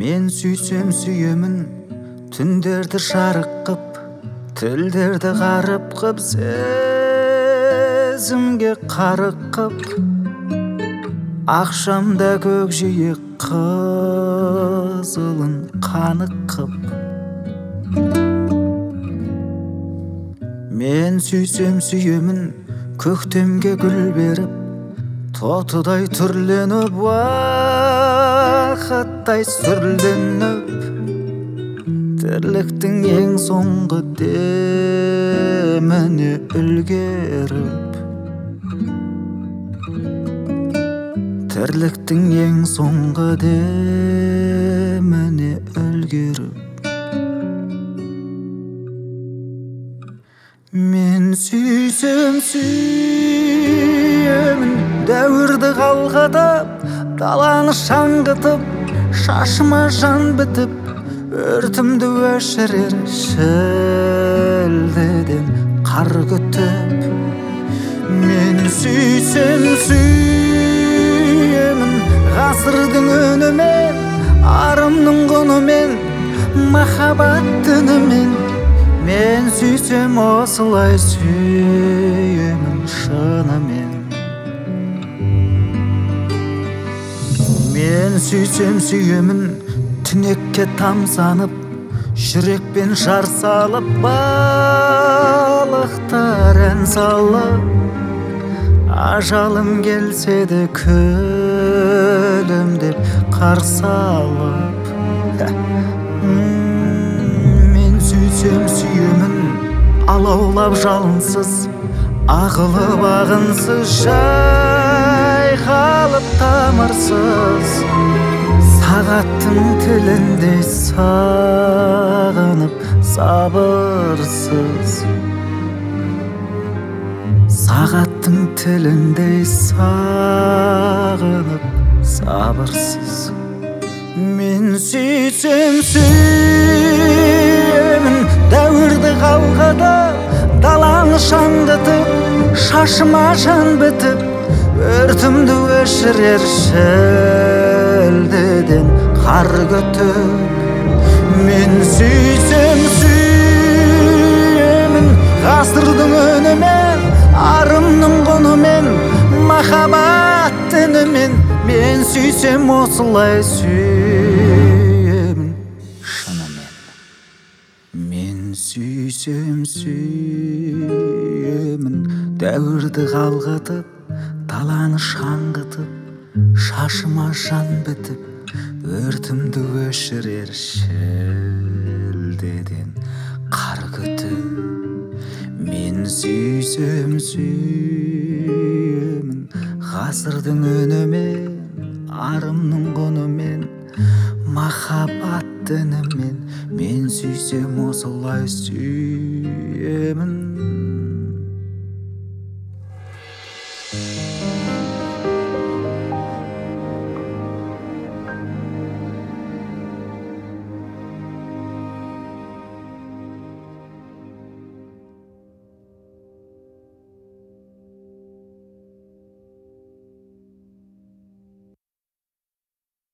Мен сүйсем сүйемін, түндерді жарық қып, тілдерді ғарып қып, сезімге қарық қып, ақшамда көкжиек қызылын қанық қып. Мен сүйсем сүйемін, көктемге гүл беріп, тотыдай түрленіп, уақыттай сүрленіп, тірліктің ең соңғы деміне үлгеріп, тірліктің ең соңғы деміне үлгеріп. Мен сүйсем сүйемін, дәуірді қалғатып, даланы шаңғытып, шашыма жан бітіп, өртімді өшірер шілдеден қар күтіп. Мен сүйсем сүйемін, ғасырдың үнімен, арымның құнымен, махаббат түнімен. Мен сүйсем осылай сүйемін шынымен. Мен сүйсем сүйемін, түнекке тамсанып, жүрекпен жар салып, балықтар ән салып, ажалым келсе де күлімдеп қарсы алып. Мен сүйсем сүйемін, алаулап жалынсыз, ағылып ағынсыз, жайқалып тамырсыз, сағаттың тіліндей сағынып сабырсыз, сағаттың тіліндей сағынып сабырсыз. Мен сүйсем сүйемін, дәуірді қалғатып, даланы шаңғытып, шашыма жан бітіп, өртімді өшірер шілдеден қар күтіп. Мен сүйсем сүйемін, ғасырдың үнімен, арымның құнымен, махаббат түнімен. Мен сүйсем осылай сүйемін шынымен. Мен сүйсем сүйемін, дәуірді қалғатып, даланы шаңғытып, шашыма жан бітіп, өртімді өшірер шілдеден қар күтіп. Мен сүйсем сүйемін, ғасырдың үнімен, арымның құнымен, махаббат түнімен. Мен сүйсем осылай сүйемін.